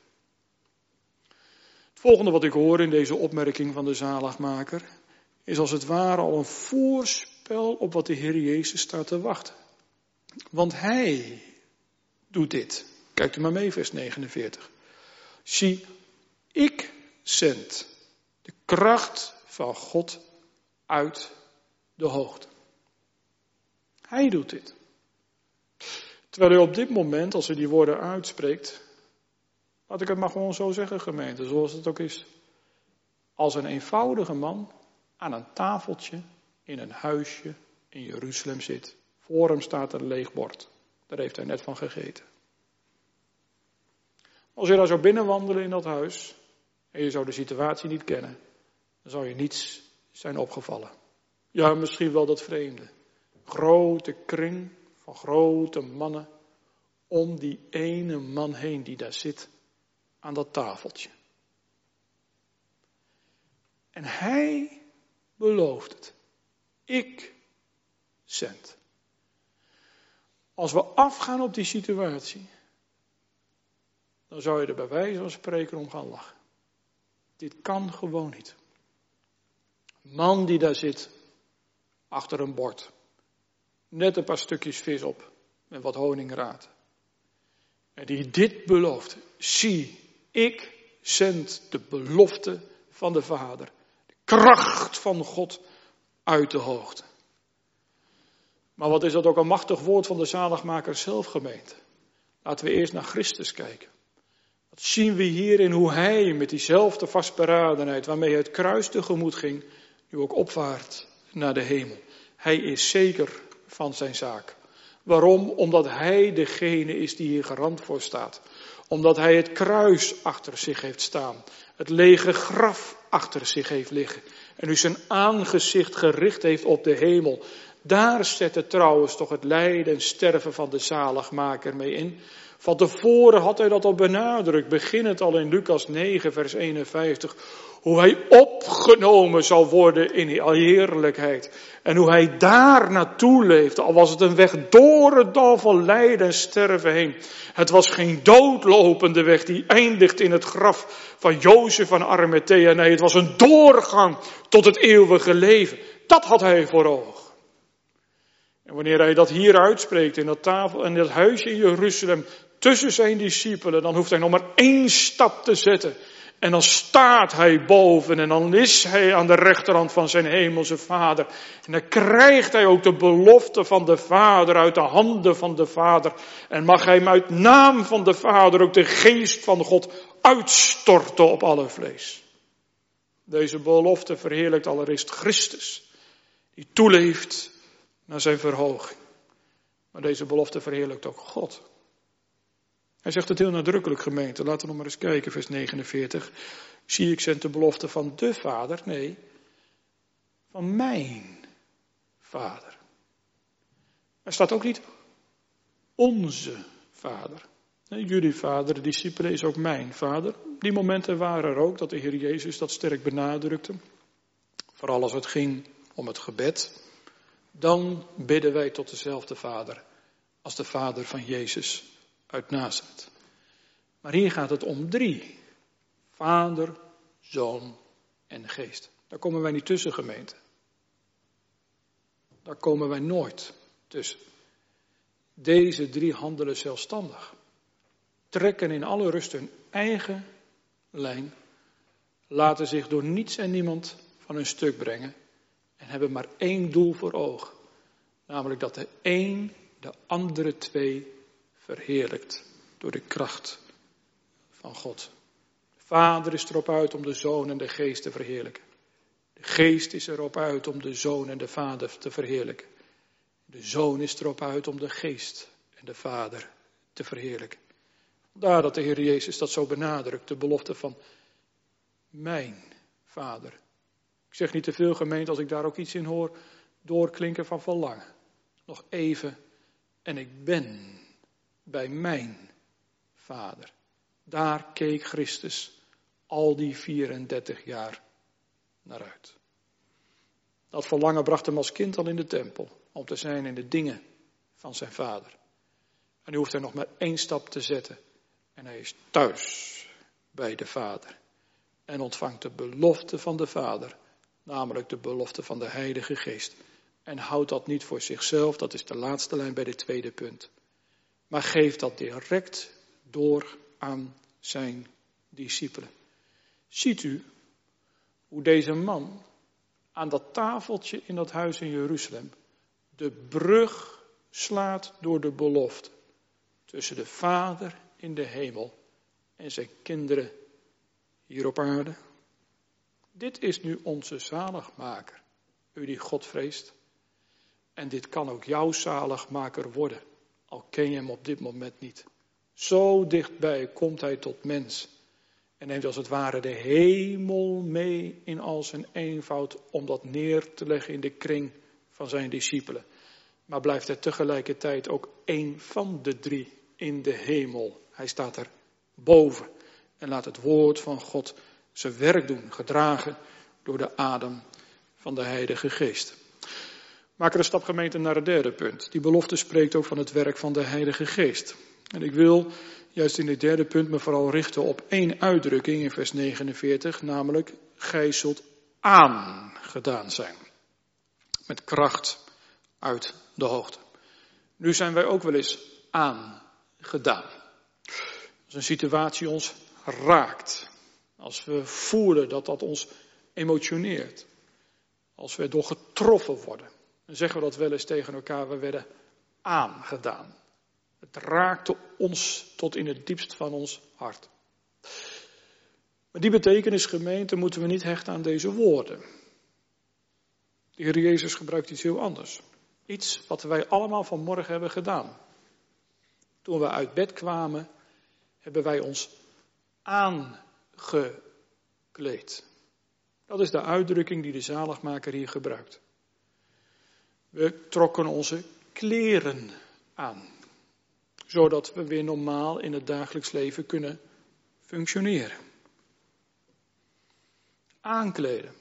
Het volgende wat ik hoor in deze opmerking van de zaligmaker is als het ware al een voorspel op wat de Heer Jezus staat te wachten. Want hij doet dit. Kijkt u maar mee, vers negenenveertig. Zie, ik zend de kracht van God uit de hoogte. Hij doet dit. Terwijl hij op dit moment, als hij die woorden uitspreekt, laat ik het maar gewoon zo zeggen, gemeente, zoals het ook is. Als een eenvoudige man aan een tafeltje in een huisje in Jeruzalem zit. Voor hem staat een leeg bord. Daar heeft hij net van gegeten. Als je daar zou binnenwandelen in dat huis en je zou de situatie niet kennen, dan zou je niets zijn opgevallen. Ja, misschien wel dat vreemde. Grote kring van grote mannen om die ene man heen die daar zit aan dat tafeltje. En hij belooft het. Ik zend. Als we afgaan op die situatie, dan zou je er bij wijze van spreken om gaan lachen. Dit kan gewoon niet. Een man die daar zit, achter een bord. Net een paar stukjes vis op, met wat honingraad. En die dit belooft. Zie, ik zend de belofte van de Vader. De kracht van God uit de hoogte. Maar wat is dat ook een machtig woord van de zaligmaker zelf, gemeente. Laten we eerst naar Christus kijken. Wat zien we hier in hoe hij met diezelfde vastberadenheid waarmee hij het kruis tegemoet ging, nu ook opvaart naar de hemel. Hij is zeker van zijn zaak. Waarom? Omdat hij degene is die hier garant voor staat. Omdat hij het kruis achter zich heeft staan. Het lege graf achter zich heeft liggen. En nu zijn aangezicht gericht heeft op de hemel. Daar zette trouwens toch het lijden en sterven van de zaligmaker mee in. Van tevoren had hij dat al benadrukt. Beginnend al in Lucas negen vers eenenvijftig. Hoe hij opgenomen zal worden in die heerlijkheid. En hoe hij daar naartoe leeft. Al was het een weg door het dal van lijden en sterven heen. Het was geen doodlopende weg die eindigt in het graf van Jozef van Arimathea. Nee, het was een doorgang tot het eeuwige leven. Dat had hij voor ogen. En wanneer hij dat hier uitspreekt in dat tafel en dat huisje in Jeruzalem tussen zijn discipelen, dan hoeft hij nog maar één stap te zetten. En dan staat hij boven en dan is hij aan de rechterhand van zijn hemelse Vader. En dan krijgt hij ook de belofte van de Vader uit de handen van de Vader. En mag hij hem uit naam van de Vader ook de geest van God uitstorten op alle vlees. Deze belofte verheerlijkt allereerst Christus, die toeleeft naar zijn verhoging. Maar deze belofte verheerlijkt ook God. Hij zegt het heel nadrukkelijk, gemeente. Laten we nog maar eens kijken, vers negenenveertig. Zie, ik zend de belofte van de Vader. Nee, van mijn Vader. Er staat ook niet onze Vader. Nee, jullie Vader, de discipelen, is ook mijn Vader. Die momenten waren er ook dat de Heer Jezus dat sterk benadrukte. Vooral als het ging om het gebed. Dan bidden wij tot dezelfde Vader als de Vader van Jezus uit Nazareth. Maar hier gaat het om drie. Vader, Zoon en Geest. Daar komen wij niet tussen, gemeente. Daar komen wij nooit tussen. Deze drie handelen zelfstandig. Trekken in alle rust hun eigen lijn. Laten zich door niets en niemand van hun stuk brengen. En hebben maar één doel voor ogen. Namelijk dat de een de andere twee verheerlijkt door de kracht van God. De Vader is erop uit om de Zoon en de Geest te verheerlijken. De Geest is erop uit om de Zoon en de Vader te verheerlijken. De Zoon is erop uit om de Geest en de Vader te verheerlijken. Vandaar dat de Heer Jezus dat zo benadrukt, de belofte van mijn Vader. Ik zeg niet te veel, gemeente, als ik daar ook iets in hoor doorklinken van verlangen. Nog even en ik ben bij mijn Vader. Daar keek Christus al die vierendertig jaar naar uit. Dat verlangen bracht hem als kind al in de tempel, om te zijn in de dingen van zijn Vader. En nu hoeft hij nog maar één stap te zetten. En hij is thuis bij de Vader. En ontvangt de belofte van de Vader, namelijk de belofte van de Heilige Geest. En houdt dat niet voor zichzelf, dat is de laatste lijn bij dit tweede punt. Maar geeft dat direct door aan zijn discipelen. Ziet u hoe deze man aan dat tafeltje in dat huis in Jeruzalem de brug slaat door de belofte tussen de Vader in de hemel en zijn kinderen hier op aarde? Dit is nu onze zaligmaker, u die God vreest. En dit kan ook jouw zaligmaker worden, al ken je hem op dit moment niet. Zo dichtbij komt hij tot mens en neemt als het ware de hemel mee in al zijn eenvoud om dat neer te leggen in de kring van zijn discipelen. Maar blijft hij tegelijkertijd ook één van de drie in de hemel. Hij staat er boven en laat het woord van God zijn werk doen, gedragen door de adem van de Heilige Geest. Maak er een stap, gemeente, naar het derde punt. Die belofte spreekt ook van het werk van de Heilige Geest. En ik wil juist in dit derde punt me vooral richten op één uitdrukking in vers negenenveertig, namelijk gij zult aangedaan zijn. Met kracht uit de hoogte. Nu zijn wij ook wel eens aangedaan. Als een situatie ons raakt. Als we voelen dat dat ons emotioneert. Als we erdoor getroffen worden. Dan zeggen we dat wel eens tegen elkaar, we werden aangedaan. Het raakte ons tot in het diepst van ons hart. Maar die betekenis, gemeente, moeten we niet hechten aan deze woorden. De Heer Jezus gebruikt iets heel anders. Iets wat wij allemaal vanmorgen hebben gedaan. Toen we uit bed kwamen, hebben wij ons aangekleed. Dat is de uitdrukking die de zaligmaker hier gebruikt. We trokken onze kleren aan. Zodat we weer normaal in het dagelijks leven kunnen functioneren. aankleden.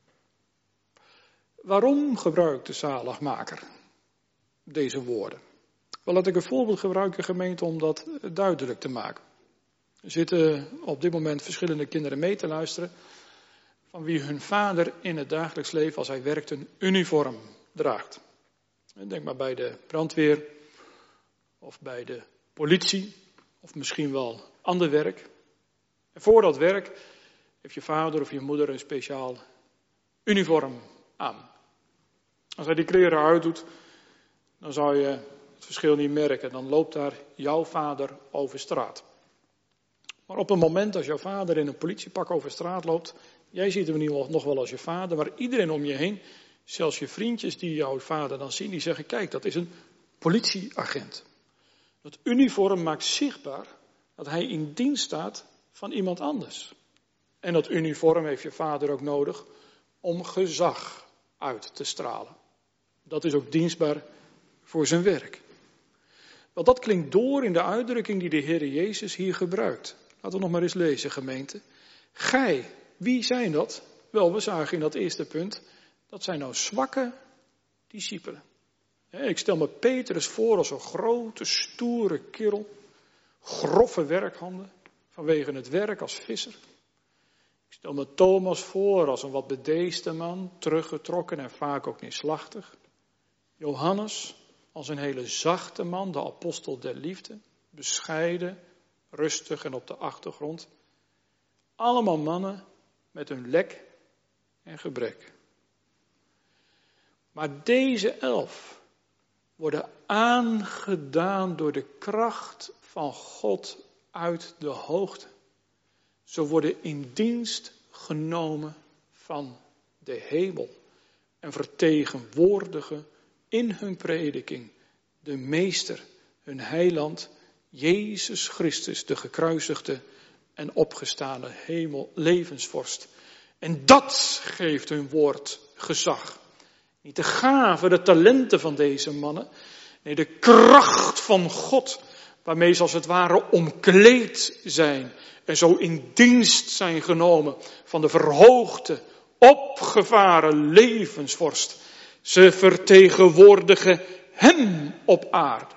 Waarom gebruikt de zaligmaker deze woorden? Wel, laat ik een voorbeeld gebruiken, gemeente, om dat duidelijk te maken. Er zitten op dit moment verschillende kinderen mee te luisteren, van wie hun vader in het dagelijks leven, als hij werkt, een uniform draagt. Denk maar bij de brandweer, of bij de politie, of misschien wel ander werk. En voor dat werk heeft je vader of je moeder een speciaal uniform aan. Als hij die kleren uitdoet, dan zou je het verschil niet merken. Dan loopt daar jouw vader over straat. Maar op een moment als jouw vader in een politiepak over straat loopt, jij ziet hem niet nog wel als je vader, maar iedereen om je heen, zelfs je vriendjes die jouw vader dan zien, die zeggen, kijk, dat is een politieagent. Dat uniform maakt zichtbaar dat hij in dienst staat van iemand anders. En dat uniform heeft je vader ook nodig om gezag uit te stralen. Dat is ook dienstbaar voor zijn werk. Want dat klinkt door in de uitdrukking die de Heer Jezus hier gebruikt. Laten we nog maar eens lezen, gemeente. Gij, wie zijn dat? Wel, we zagen in dat eerste punt, dat zijn nou zwakke discipelen. Ik stel me Petrus voor als een grote, stoere kerel, grove werkhanden, vanwege het werk als visser. Ik stel me Thomas voor als een wat bedeesde man, teruggetrokken en vaak ook neerslachtig. Johannes als een hele zachte man, de apostel der liefde, bescheiden, rustig en op de achtergrond. Allemaal mannen met hun lek en gebrek. Maar deze elf worden aangedaan door de kracht van God uit de hoogte. Ze worden in dienst genomen van de hemel en vertegenwoordigen in hun prediking de meester, hun heiland, Jezus Christus, de gekruisigde en opgestane hemel, levensvorst. En dat geeft hun woord gezag. Niet de gaven, de talenten van deze mannen. Nee, de kracht van God, waarmee ze als het ware omkleed zijn. En zo in dienst zijn genomen van de verhoogde, opgevaren levensvorst. Ze vertegenwoordigen hem op aarde.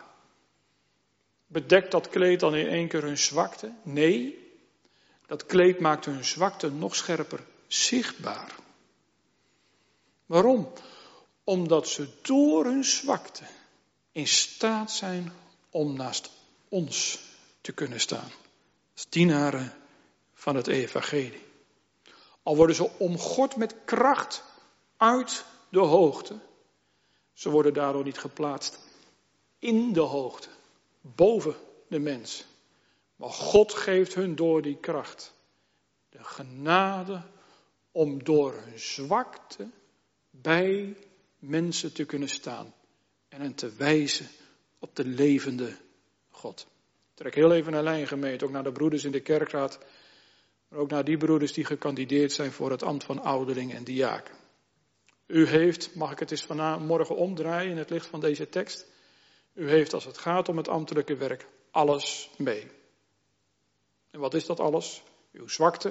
Bedekt dat kleed dan in één keer hun zwakte? Nee, dat kleed maakt hun zwakte nog scherper zichtbaar. Waarom? Omdat ze door hun zwakte in staat zijn om naast ons te kunnen staan. Als dienaren van het evangelie. Al worden ze omgord met kracht uit de hoogte. Ze worden daardoor niet geplaatst in de hoogte, boven de mens. Maar God geeft hun door die kracht de genade om door hun zwakte bij mensen te kunnen staan en hen te wijzen op de levende God. Ik trek heel even een lijn, gemeente, ook naar de broeders in de kerkraad, maar ook naar die broeders die gekandideerd zijn voor het ambt van ouderling en diaken. U heeft, mag ik het eens vanmorgen omdraaien in het licht van deze tekst, u heeft als het gaat om het ambtelijke werk alles mee. En wat is dat alles? Uw zwakte,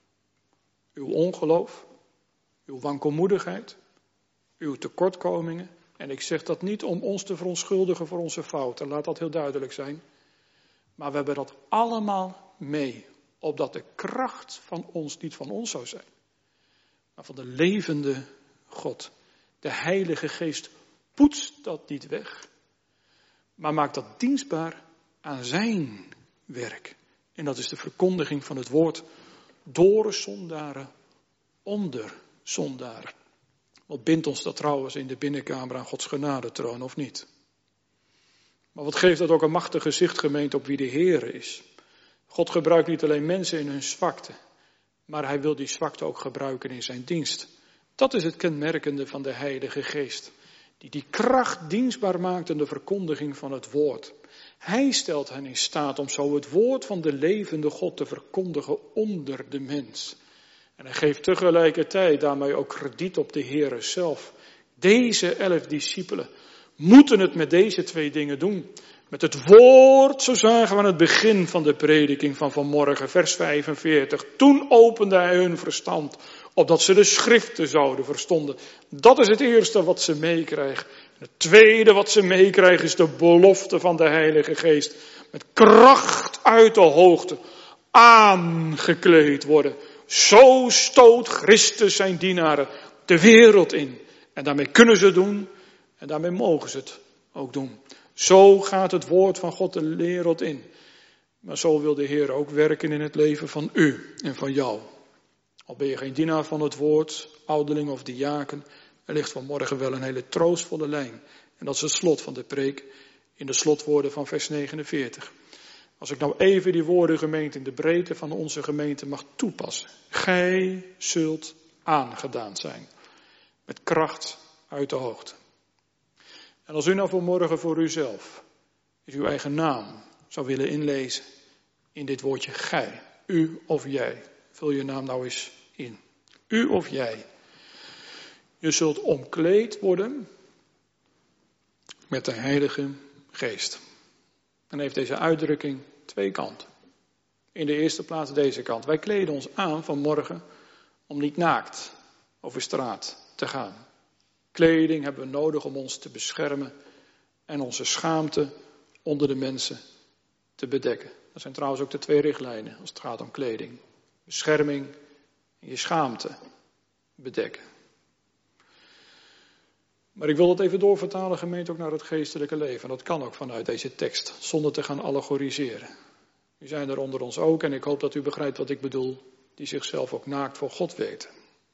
uw ongeloof, uw wankelmoedigheid, uw tekortkomingen. En ik zeg dat niet om ons te verontschuldigen voor onze fouten, laat dat heel duidelijk zijn. Maar we hebben dat allemaal mee, opdat de kracht van ons niet van ons zou zijn, maar van de levende God. De Heilige Geest poetst dat niet weg, maar maakt dat dienstbaar aan zijn werk. En dat is de verkondiging van het woord door zondaren, onder zondaren. Wat bindt ons dat trouwens in de binnenkamer aan Gods genadetroon, of niet? Maar wat geeft dat ook een machtig gezicht, gemeente, op wie de Heer is? God gebruikt niet alleen mensen in hun zwakte, maar hij wil die zwakte ook gebruiken in zijn dienst. Dat is het kenmerkende van de Heilige Geest, die die kracht dienstbaar maakt in de verkondiging van het woord. Hij stelt hen in staat om zo het woord van de levende God te verkondigen onder de mens. En hij geeft tegelijkertijd daarmee ook krediet op de Heer zelf. Deze elf discipelen moeten het met deze twee dingen doen. Met het woord, zo zagen we aan het begin van de prediking van vanmorgen, vers vijfenveertig. Toen opende hij hun verstand, opdat ze de schriften zouden verstonden. Dat is het eerste wat ze meekrijgen. Het tweede wat ze meekrijgen is de belofte van de Heilige Geest. Met kracht uit de hoogte aangekleed worden. Zo stoot Christus zijn dienaren de wereld in. En daarmee kunnen ze het doen en daarmee mogen ze het ook doen. Zo gaat het woord van God de wereld in. Maar zo wil de Heer ook werken in het leven van u en van jou. Al ben je geen dienaar van het woord, ouderling of diaken, er ligt vanmorgen wel een hele troostvolle lijn. En dat is het slot van de preek in de slotwoorden van vers negenenveertig. Als ik nou even die woorden, gemeente, in de breedte van onze gemeente mag toepassen. Gij zult aangedaan zijn. Met kracht uit de hoogte. En als u nou vanmorgen voor uzelf, is uw eigen naam, zou willen inlezen in dit woordje gij, u of jij. Vul je naam nou eens in. U of jij. Je zult omkleed worden met de Heilige Geest. Dan heeft deze uitdrukking twee kanten. In de eerste plaats deze kant. Wij kleden ons aan vanmorgen om niet naakt over straat te gaan. Kleding hebben we nodig om ons te beschermen en onze schaamte onder de mensen te bedekken. Dat zijn trouwens ook de twee richtlijnen als het gaat om kleding. Bescherming en je schaamte bedekken. Maar ik wil dat even doorvertalen, gemeente, ook naar het geestelijke leven. En dat kan ook vanuit deze tekst, zonder te gaan allegoriseren. U zijn er onder ons ook, en ik hoop dat u begrijpt wat ik bedoel, die zichzelf ook naakt voor God weten.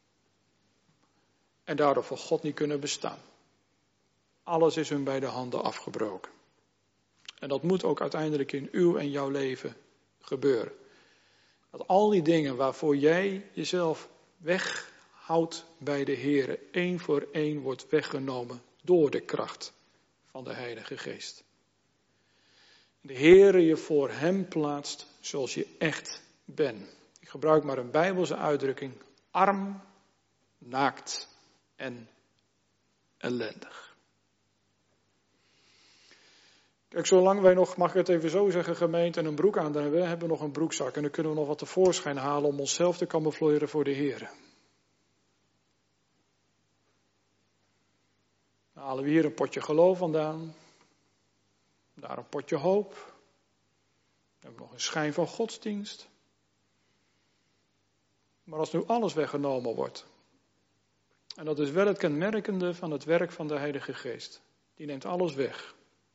En daardoor voor God niet kunnen bestaan. Alles is hun bij de handen afgebroken. En dat moet ook uiteindelijk in uw en jouw leven gebeuren. Dat al die dingen waarvoor jij jezelf weghoudt bij de Heere, één voor één wordt weggenomen door de kracht van de Heilige Geest. De Heere je voor hem plaatst zoals je echt bent. Ik gebruik maar een Bijbelse uitdrukking. Arm, naakt en ellendig. Kijk, zolang wij nog, mag ik het even zo zeggen, gemeente, en een broek aan hebben, hebben we nog een broekzak. En dan kunnen we nog wat tevoorschijn halen om onszelf te camoufleren voor de Heer. Dan halen we hier een potje geloof vandaan. Daar een potje hoop. Dan hebben we nog een schijn van godsdienst. Maar als nu alles weggenomen wordt. En dat is wel het kenmerkende van het werk van de Heilige Geest. Die neemt alles weg.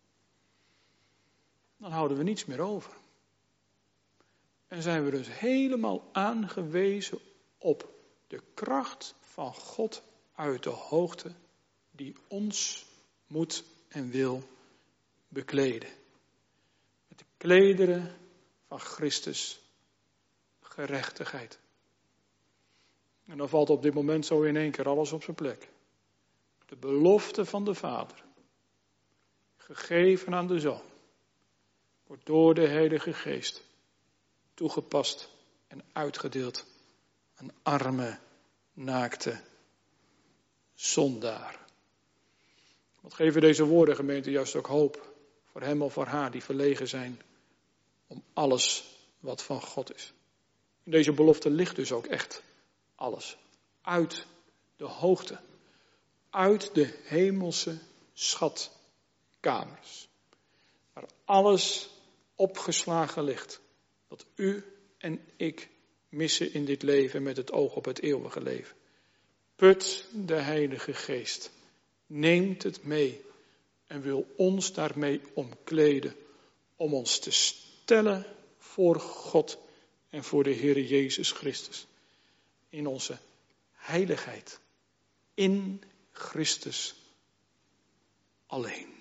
Dan houden we niets meer over. En zijn we dus helemaal aangewezen op de kracht van God uit de hoogte die ons moet en wil bekleden. Met de klederen van Christus gerechtigheid. En dan valt op dit moment zo in één keer alles op zijn plek. De belofte van de Vader, gegeven aan de Zoon, wordt door de Heilige Geest toegepast en uitgedeeld aan arme, naakte zondaar. Wat geven deze woorden, gemeente, juist ook hoop voor hem of voor haar die verlegen zijn om alles wat van God is. In deze belofte ligt dus ook echt alles. Uit de hoogte. Uit de hemelse schatkamers. Waar alles opgeslagen ligt. Wat u en ik missen in dit leven met het oog op het eeuwige leven. Put de Heilige Geest. Neemt het mee. En wil ons daarmee omkleden. Om ons te stellen voor God en voor de Heer Jezus Christus. In onze heiligheid. In Christus alleen.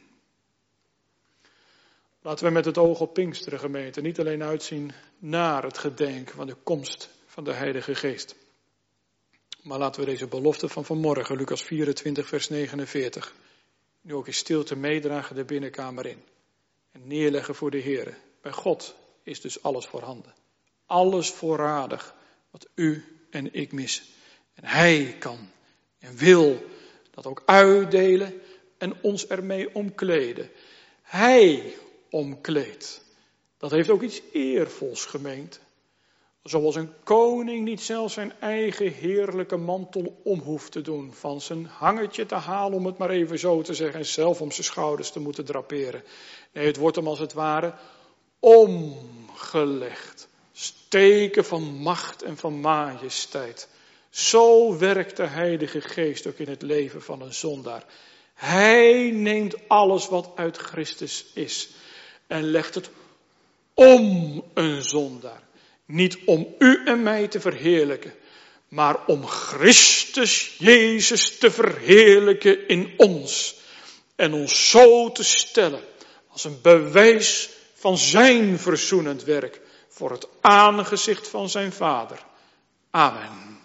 Laten we met het oog op Pinksteren, gemeente, niet alleen uitzien naar het gedenken van de komst van de Heilige Geest. Maar laten we deze belofte van vanmorgen, Lucas vierentwintig, vers negenenveertig, nu ook in stilte meedragen de binnenkamer in. En neerleggen voor de Heer. Bij God is dus alles voorhanden. Alles voorradig wat u en ik missen. En Hij kan en wil dat ook uitdelen en ons ermee omkleden. Hij omkleedt. Dat heeft ook iets eervols, gemeente. Zoals een koning niet zelf zijn eigen heerlijke mantel om hoeft te doen. Van zijn hangetje te halen, om het maar even zo te zeggen. En zelf om zijn schouders te moeten draperen. Nee, het wordt hem als het ware omgelegd. Steken van macht en van majesteit. Zo werkt de Heilige Geest ook in het leven van een zondaar. Hij neemt alles wat uit Christus is. En legt het om een zondaar. Niet om u en mij te verheerlijken, maar om Christus Jezus te verheerlijken in ons. En ons zo te stellen als een bewijs van zijn verzoenend werk voor het aangezicht van zijn Vader. Amen.